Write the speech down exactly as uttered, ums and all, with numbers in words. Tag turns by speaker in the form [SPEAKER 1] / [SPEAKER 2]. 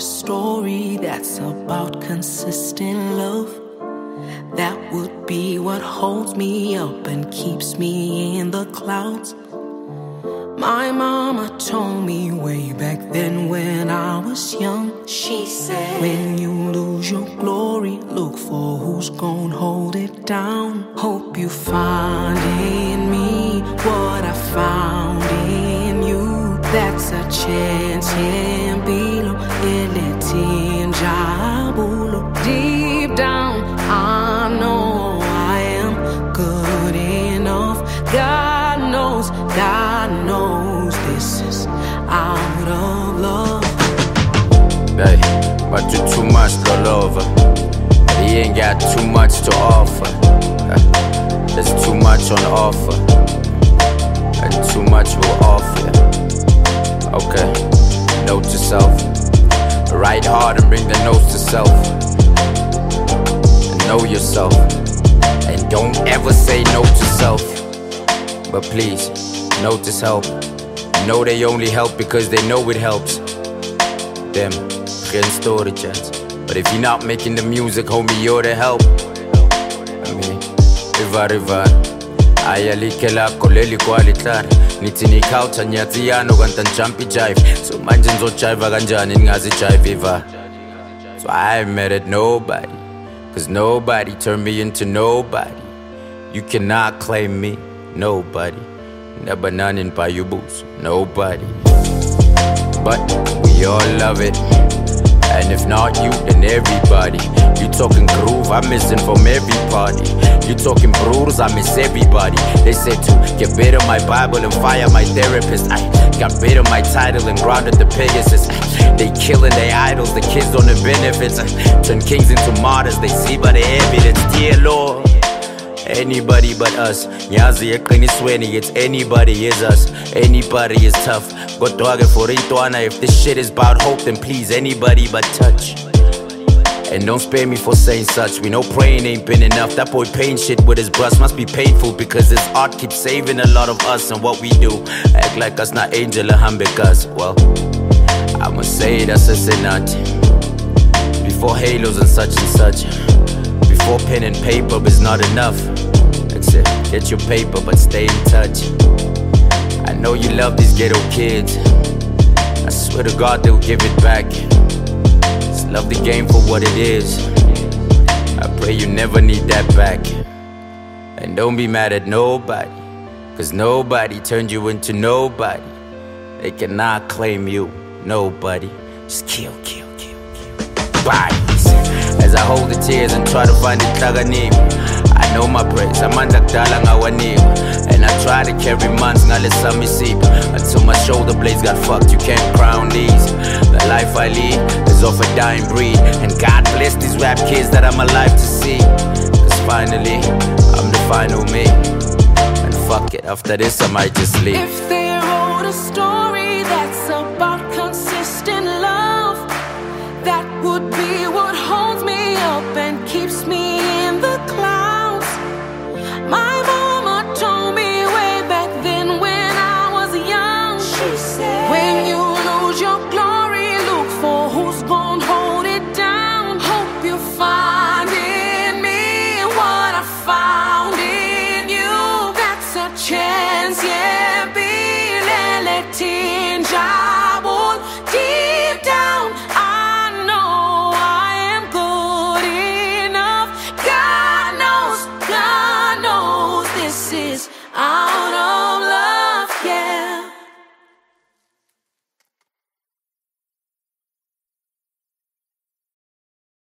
[SPEAKER 1] story that's about consistent love, that would be what holds me up and keeps me in the clouds. My mama told me way back then when I was young, she said, when you lose your glory, look for who's gonna hold it down. Hope you find in me what I found in you. That's a chance in below, in jabulo. Deep down, I know I am good enough. God knows, God knows this is out of love.
[SPEAKER 2] Hey, but you too much to love her. He ain't got too much to offer. There's too much on offer, and too much will offer. Okay, note to self. Write hard and bring the notes to self. And know yourself. And don't ever say no to self. But please, notice help. Know they only help because they know it helps them. Geen story chats. But if you're not making the music, homie, you're the help. I mean, river, river. Ayalike lako leli kwalitlari. Nithi nikhawutha nyatsiyano kanti jumpy jive. So manje ngizojive kanjani ningazi jive iva. So I ain't mad at nobody, cause nobody turned me into nobody. You cannot claim me, nobody. Never none in Payubus, nobody. But we all love it. And if not you, then everybody. You talking groove, I'm missing from every party. You talking bruise, I miss everybody. They said to get rid of my Bible and fire my therapist. I got rid of my title and grounded the Pegasus. They killing their idols, the kids don't have benefits. Turn kings into martyrs, they see by the evidence. Dear Lord, anybody but us. Nyazi eqinisweni, it's anybody is us. Anybody is tough. But dog for Ritwana, if this shit is about hope, then please anybody but touch. And don't spare me for saying such. We know praying ain't been enough. That boy pain shit with his brush must be painful, because his art keeps saving a lot of us and what we do. Act like us not angel or hambekas. Well, I'ma say that's a sinat. Before halos and such and such. Before pen and paper is not enough. That's it, get your paper but stay in touch. I know you love these ghetto kids. I swear to God they'll give it back. Just love the game for what it is. I pray you never need that back. And don't be mad at nobody, cause nobody turned you into nobody. They cannot claim you, nobody. Just kill, kill, kill, kill. Bodies. As I hold the tears and try to find it taganim, I know my prayers, amanda kudala ngawaniwa. And I try to carry months ngalesami sipho, until my shoulder blades got fucked. You can't crown these. The life I lead is of a dying breed, and God bless these rap kids that I'm alive to see. Cause finally, I'm the final me. And fuck it, after this I might just leave.
[SPEAKER 1] If they wrote a story that's about consistent love, that would be what holds me up and keeps me in the clouds. My mama told me way back then when I was young, she said, when you lose your glory, look for who's gonna hold it down. Hope you find in me what I found in you. That's a chance, yeah, be let in jabul. Deep down, I know I am good enough. God knows, God knows this is our